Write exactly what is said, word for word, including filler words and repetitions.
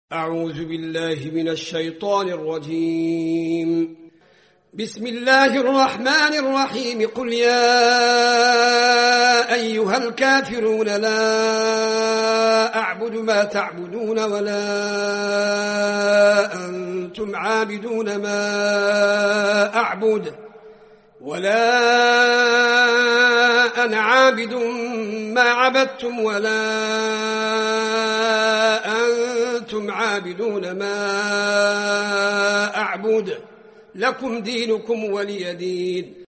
أعوذ بالله من الشيطان الرجيم. بسم الله الرحمن الرحيم. قل يا أيها الكافرون لا أعبد ما تعبدون ولا أنتم عابدون ما أعبد ولا أنا عابد ما عبدتم ولا أنتم عابدون ما أعبد لكم دينكم ولي دين.